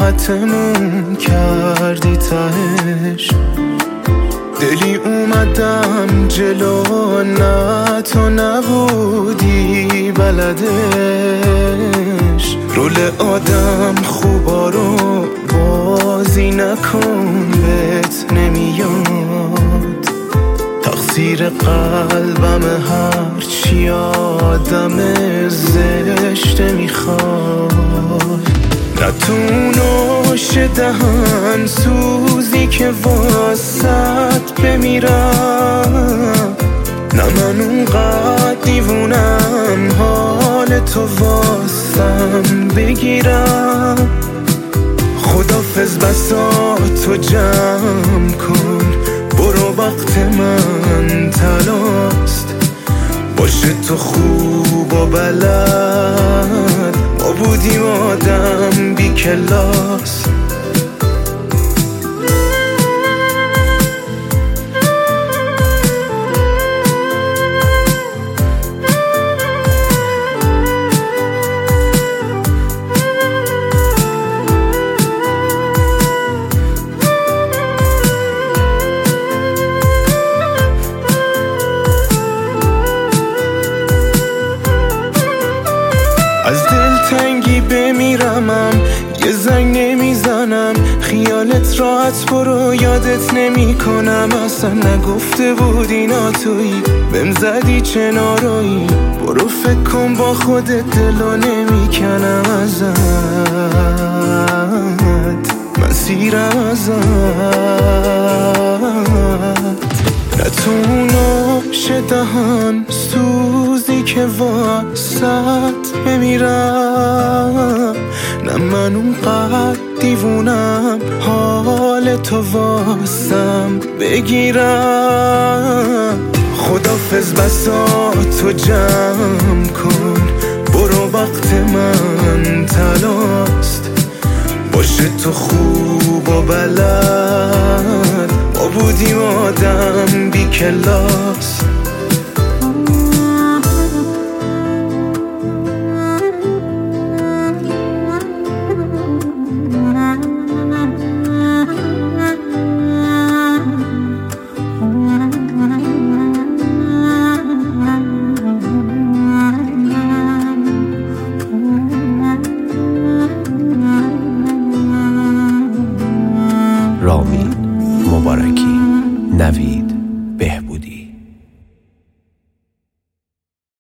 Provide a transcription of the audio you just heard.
راحتمون کردی تهش. دلی اومدم جلو نه تو نبودی بلدش. رول آدم خوبا رو بازی نکن بهت نمیاد. تقصیر قلبم هرچی آدم زشت میخواد. نتونو دهن سوزی که واسط بمیرم. نه من اونقدر دیوونم حال تو واسم بگیرم. خدافظ بساطو جمع کن برو وقت من تلاست. باشه تو خوب و بلد ما بودیم آدم بی کلاس. از دلتنگی بمیرمم یه زنگ نمیزنم. خیالت راحت برو یادت نمی کنم. اصلا نگفته بودی اینا تویی بهم زدی چه نارایی. برو فکر کن با خودت دلو نمی کنم ازت. من سیرم ازت. نتونو دهن سوزی که واسط بمیرم. نه من اونقدر دیوونم حال تو واسم بگیرم. خدافظ بساطو جمع کن برو وقت من تلاست. باشه تو خوب و بلد ما بودیم آدم بی کلاس. رامین مبارکی، نوید